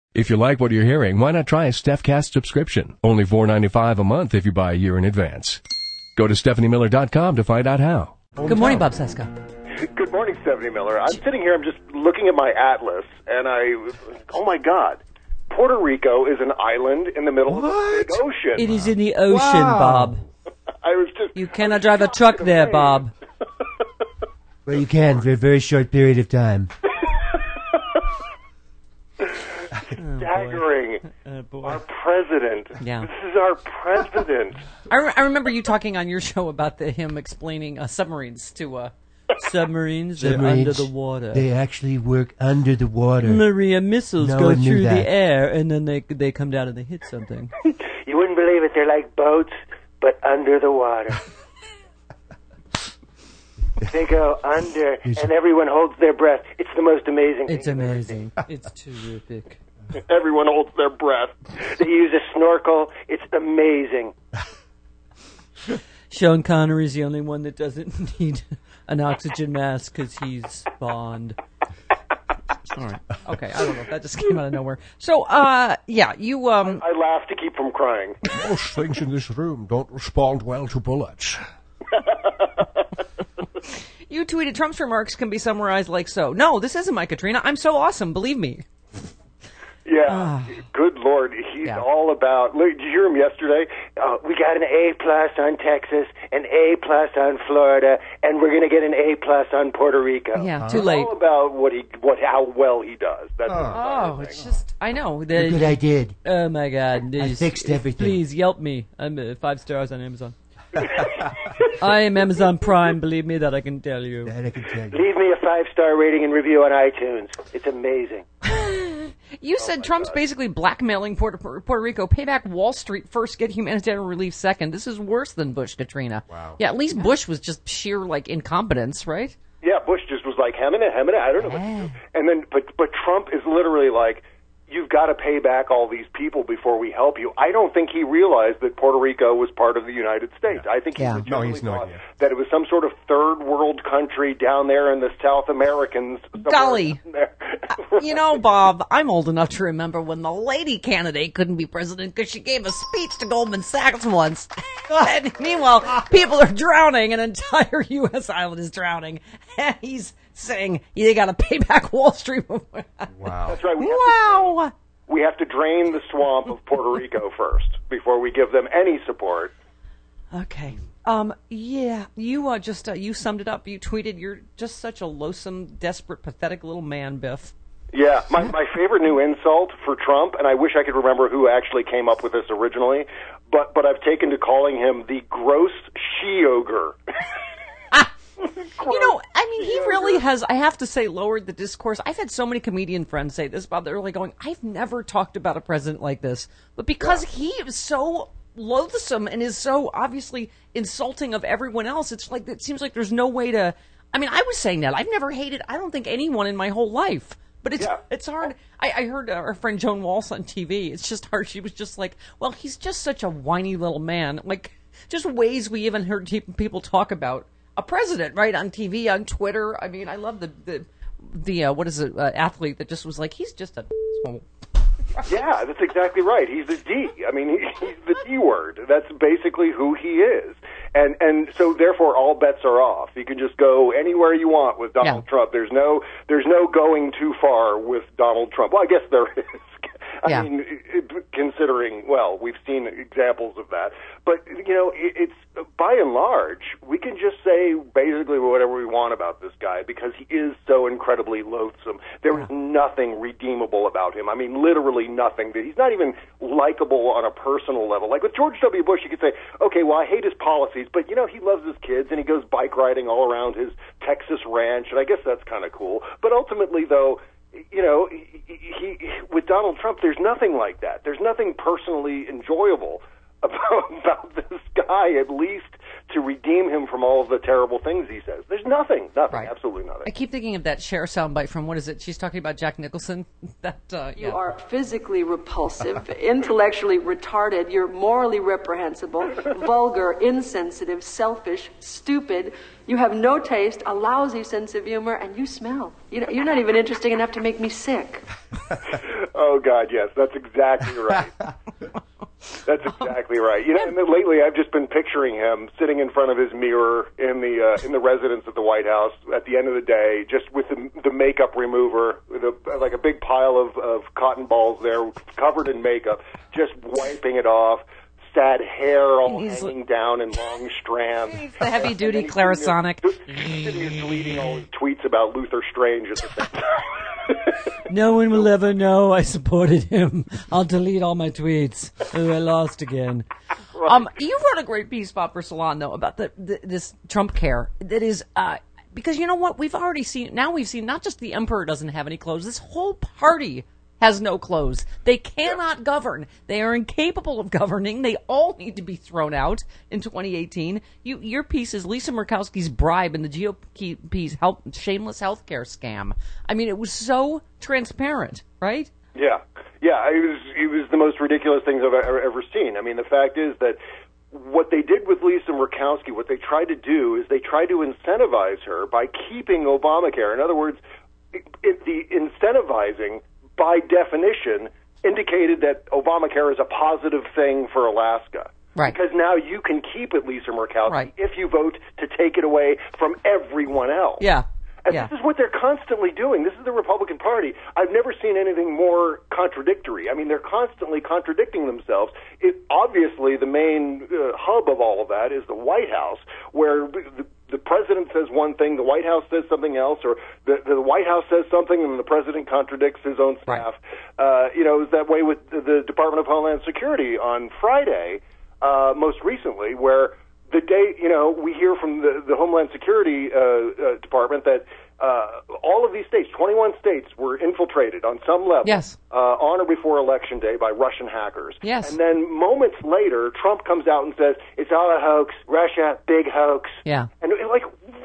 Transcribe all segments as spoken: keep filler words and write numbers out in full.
If you like what you're hearing, why not try a StephCast subscription? Only four dollars and ninety-five cents a month if you buy a year in advance. Go to Stephanie Miller dot com to find out how. Good morning, Bob Cesca. Good morning, Stephanie Miller. I'm sitting here, I'm just looking at my atlas, and I, oh my God, Puerto Rico is an island in the middle What? of the big ocean. It is in the ocean, Wow. Bob. I was just, You cannot drive a truck there, Bob. Well, you can for a very short period of time. staggering. Oh, boy. Our president. Yeah. This is our president. I, re- I remember you talking on your show about the, him explaining uh, submarines to uh, submarines. They're under Submarines, the water. They actually work under the water. Maria missiles No go one knew through that. the air, and then they they come down and they hit something. You wouldn't believe it. They're like boats, but under the water. They go under, and everyone holds their breath. It's the most amazing It's thing. amazing. It's terrific. Everyone holds their breath. They use a snorkel. It's amazing. Sean Connery's the only one that doesn't need an oxygen mask because he's Bond. All right. Okay. I don't know. That just came out of nowhere. So, uh, yeah, you, um, I laugh to keep from crying. Most things in this room don't respond well to bullets. you tweeted Trump's remarks can be summarized like so. No, this isn't my Katrina. I'm so awesome. Believe me. Yeah, good Lord, he's Yeah. all about. Look, did you hear him yesterday? Uh, we got an A plus on Texas, an A plus on Florida, and we're going to get an A plus on Puerto Rico. Yeah, It's too late. all about what he, what, how well he does. That's Oh, it's just, I know. The, Look what I did. Oh, my God. I This- fixed everything. Please, Yelp me. I'm uh, five stars on Amazon. I am Amazon Prime, believe me, that I can tell you. That I can tell you. Leave me a five star rating and review on iTunes. It's amazing. You said Trump's basically blackmailing Puerto, Puerto Rico. Pay back Wall Street first, get humanitarian relief second. This is worse than Bush, Katrina. Wow. Yeah, at least Bush was just sheer, like, incompetence, right? Yeah, Bush just was like hemming it, hemming it. I don't know what to do. And then, but but Trump is literally like, you've got to pay back all these people before we help you. I don't think he realized that Puerto Rico was part of the United States. I think he Yeah. legitimately No, he's no thought idea. that it was some sort of third world country down there in the South Americans. somewhere Golly. down there. You know, Bob, I'm old enough to remember when the lady candidate couldn't be president because she gave a speech to Goldman Sachs once. And meanwhile, people are drowning. An entire U S island is drowning. And he's saying, you got to pay back Wall Street. Wow. That's right. We have, Wow. to, we have to drain the swamp of Puerto Rico first before we give them any support. Okay. Um. Yeah. You uh, just uh, you summed it up. You tweeted, "You're just such a loathsome, desperate, pathetic little man, Biff." Yeah, my, my favorite new insult for Trump, and I wish I could remember who actually came up with this originally, but but I've taken to calling him the gross she-ogre. You know, I mean, he really has, I have to say, lowered the discourse. I've had so many comedian friends say this about, they're like going, I've never talked about a president like this. But because he is so loathsome and is so obviously insulting of everyone else, it's like, it seems like there's no way to, I mean, I was saying that. I've never hated, I don't think, anyone in my whole life. But it's Yeah. it's hard. I, I heard uh, our friend Joan Walsh on T V. It's just hard. She was just like, well, he's just such a whiny little man. Like, just ways we even heard te- people talk about a president, right, on T V, on Twitter. I mean, I love the, the, the uh, what is it, uh, athlete that just was like, he's just a... Yeah, that's exactly right. He's the D. I mean, he, he's the D word. That's basically who he is. And and so therefore all bets are off. You can just go anywhere you want with Donald Yeah. Trump. There's no there's no going too far with Donald Trump. Well, I guess there is. I Yeah. mean, it, considering, well, we've seen examples of that. But, you know, it, it's, by and large, we can just say basically whatever we want about this guy because he is so incredibly loathsome. There is nothing redeemable about him. I mean, literally nothing. He's not even likable on a personal level. Like with George W. Bush, you could say, okay, well, I hate his policies, but, you know, he loves his kids and he goes bike riding all around his Texas ranch, and I guess that's kind of cool. But ultimately, though, you know, he, he, with Donald Trump, there's nothing like that. There's nothing personally enjoyable about, about this guy, at least to redeem him from all of the terrible things he says. There's nothing, nothing, Right. absolutely nothing. I keep thinking of that Cher soundbite from, what is it? She's talking about Jack Nicholson. That, uh, yeah. You are physically repulsive, intellectually retarded, you're morally reprehensible, vulgar, insensitive, selfish, stupid. You have no taste, a lousy sense of humor, and you smell. You know, you're not even interesting enough to make me sick. Oh, God, yes. That's exactly right. That's exactly right. You know, and then lately I've just been picturing him sitting in front of his mirror in the uh, in the residence at the White House at the end of the day, just with the, the makeup remover, with a, like a big pile of, of cotton balls there, covered in makeup, just wiping it off. Sad hair all He's hanging down in long strands. He's the heavy-duty Clarisonic. He's deleting all his tweets about Luther Strange at the same time. No one will ever know I supported him. I'll delete all my tweets. Oh, I lost again. Right. Um, you wrote a great piece, Bob, for Salon, though, about the, the this Trump care. That is, uh, because you know what? We've already seen, now we've seen not just the emperor doesn't have any clothes, this whole party has no clothes. They cannot govern. They are incapable of governing. They all need to be thrown out in twenty eighteen. You, your piece is Lisa Murkowski's bribe in the G O P's help, shameless health care scam. I mean, it was so transparent, right? Yeah. Yeah, it was, it was the most ridiculous things I've ever, ever seen. I mean, the fact is that what they did with Lisa Murkowski, what they tried to do is they tried to incentivize her by keeping Obamacare. In other words, it, it, the incentivizing by definition, indicated that Obamacare is a positive thing for Alaska. Right. Because now you can keep it, Lisa Murkowski, right. if you vote to take it away from everyone else. Yeah. And yeah. this is what they're constantly doing. This is the Republican Party. I've never seen anything more contradictory. I mean, they're constantly contradicting themselves. It, obviously, the main uh, hub of all of that is the White House, where the, the president says one thing, the White House says something else, or the, the White House says something and the president contradicts his own staff. Right. Uh, you know, it was that way with the Department of Homeland Security on Friday, uh, most recently, where the day, you know, we hear from the, the Homeland Security uh, uh, Department that uh, all of these states, twenty-one states, were infiltrated on some level yes. uh, on or before Election Day by Russian hackers. Yes. And then moments later, Trump comes out and says, it's all a hoax, Russia, big hoax. Yeah. And like,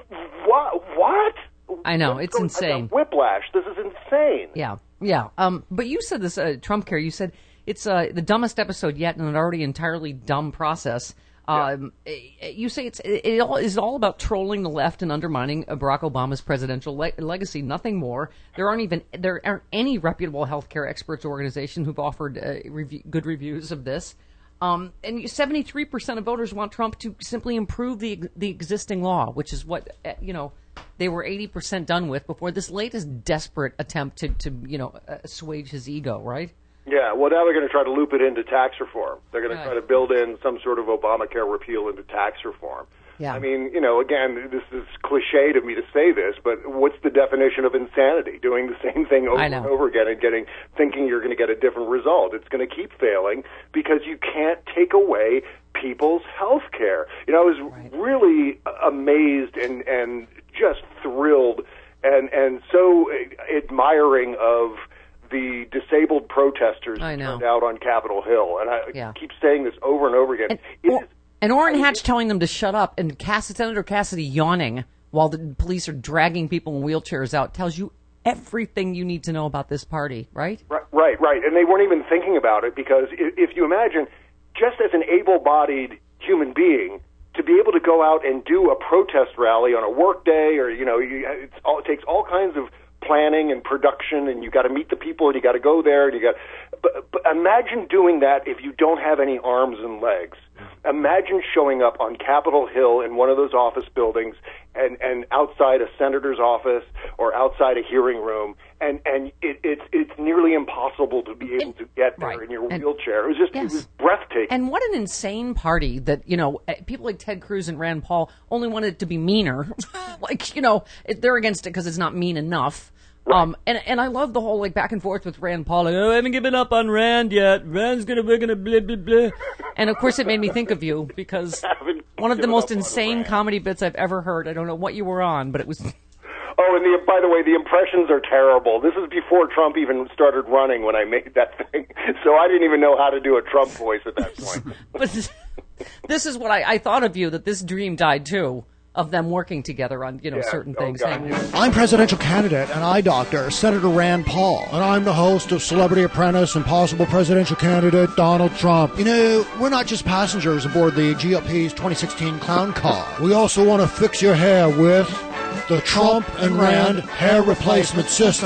what? What? I know, What's it's going, insane. Whiplash. This is insane. Yeah, yeah. Um, but you said this, uh, Trump care, you said it's uh, the dumbest episode yet in an already entirely dumb process. Um, yeah. You say it's it, it all is all about trolling the left and undermining Barack Obama's presidential le- legacy. Nothing more. There aren't even there aren't any reputable healthcare experts organization who've offered uh, review, good reviews of this. Um, and seventy-three percent of voters want Trump to simply improve the the existing law, which is what uh, you know they were eighty percent done with before this latest desperate attempt to to you know assuage his ego. Right. Yeah, well, now they're going to try to loop it into tax reform. They're going to right. try to build in some sort of Obamacare repeal into tax reform. Yeah. I mean, you know, again, this is cliche to me to say this, but what's the definition of insanity? Doing the same thing over and over again and getting, thinking you're going to get a different result. It's going to keep failing because you can't take away people's health care. You know, I was right. really amazed and, and just thrilled and, and so admiring of the disabled protesters I know. turned out on Capitol Hill. And I yeah. keep saying this over and over again. And, it or, is, and Orrin Hatch telling them to shut up, and Cass- Senator Cassidy yawning while the police are dragging people in wheelchairs out tells you everything you need to know about this party, right? Right, right, right. And they weren't even thinking about it because if, if you imagine, just as an able-bodied human being, to be able to go out and do a protest rally on a work day or, you know, you, it's all, it takes all kinds of planning and production, and you got to meet the people, and you got to go there, and you got. But, but imagine doing that if you don't have any arms and legs. Imagine showing up on Capitol Hill in one of those office buildings, and, and outside a senator's office or outside a hearing room, and and it, it's it's nearly impossible to be able and, to get there right. in your and, wheelchair. It was just yes. it was breathtaking. And what an insane party that you know people like Ted Cruz and Rand Paul only wanted it to be meaner. Like you know they're against it because it's not mean enough. Right. Um, and, and I love the whole, like, back and forth with Rand Paul. Like, oh, I haven't given up on Rand yet. Rand's gonna, we're gonna blah, blah, blah. And, of course, it made me think of you because one of the most insane comedy bits I've ever heard. I don't know what you were on, but it was... Oh, and the, by the way, the impressions are terrible. This is before Trump even started running when I made that thing. So I didn't even know how to do a Trump voice at that point. But this is what I, I thought of you, that this dream died, too. Of them working together on, you know, yeah. certain oh, things. God, yeah. I'm presidential candidate and eye doctor, Senator Rand Paul. And I'm the host of Celebrity Apprentice and possible presidential candidate Donald Trump. You know, we're not just passengers aboard the G O P's twenty sixteen clown car. We also want to fix your hair with the Trump and Rand hair replacement system.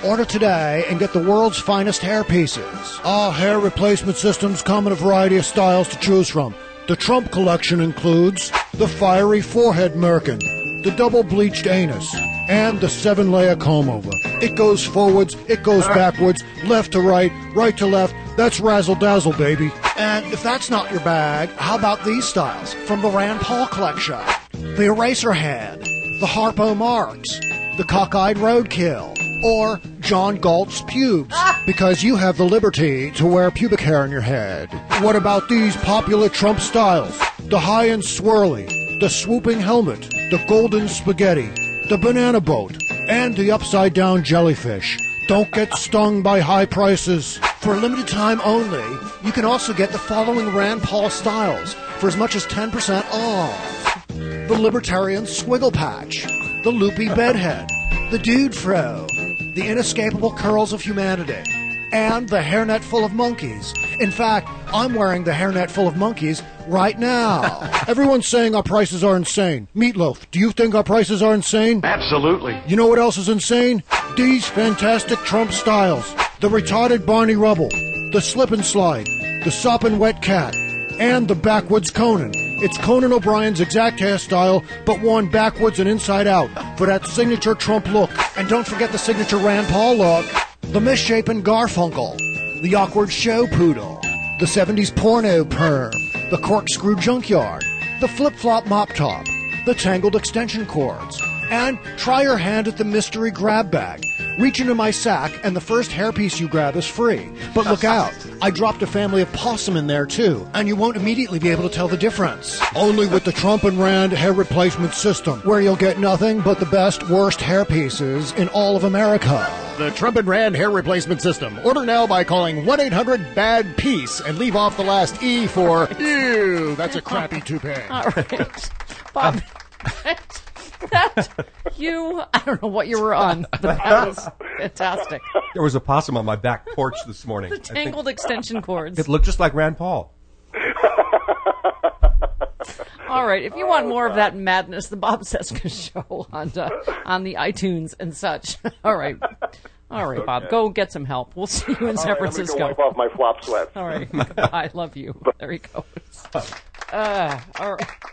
Order today and get the world's finest hair pieces. All hair replacement systems come in a variety of styles to choose from. The Trump collection includes the fiery forehead merkin, the double bleached anus, and the seven layer comb over. It goes forwards, it goes backwards, left to right, right to left. That's razzle dazzle, baby. And if that's not your bag, how about these styles from the Rand Paul collection? The eraser head, the Harpo Marx, the cockeyed roadkill, or John Galt's pubes, because you have the liberty to wear pubic hair in your head. What about these popular Trump styles? The high and swirly, the swooping helmet, the golden spaghetti, the banana boat, and the upside-down jellyfish. Don't get stung by high prices. For a limited time only, you can also get the following Rand Paul styles for as much as ten percent off. The Libertarian Swiggle Patch, the Loopy Bedhead, the Dude Fro, the Inescapable Curls of Humanity, and the Hairnet Full of Monkeys. In fact, I'm wearing the Hairnet Full of Monkeys right now. Everyone's saying our prices are insane. Meatloaf, do you think our prices are insane? Absolutely. You know what else is insane? These fantastic Trump styles. The retarded Barney Rubble, the Slip and Slide, the Soppin' Wet Cat, and the Backwoods Conan. It's Conan O'Brien's exact hairstyle, but worn backwards and inside out for that signature Trump look. And don't forget the signature Rand Paul look. The misshapen Garfunkel, the awkward show poodle, the seventies porno perm, the corkscrew junkyard, the flip-flop mop top, the tangled extension cords, and try your hand at the mystery grab bag. Reach into my sack, and the first hairpiece you grab is free. But look out, I dropped a family of possum in there, too, and you won't immediately be able to tell the difference. Only with the Trump and Rand hair replacement system, where you'll get nothing but the best, worst hairpieces in all of America. The Trump and Rand hair replacement system. Order now by calling one eight hundred bad piece and leave off the last E for ew. That's a crappy toupee. All right. Bob, that, you, I don't know what you were on, but that was fantastic. There was a possum on my back porch this morning. The tangled extension cords. It looked just like Rand Paul. All right, if you want more of that madness, the Bob Cesca Show on uh, on the iTunes and such. All right. All right, Bob, go get some help. We'll see you in San All right, Francisco. I'm gonna go wipe off my flop sweat. All right, I love you. There he goes. Uh, all right.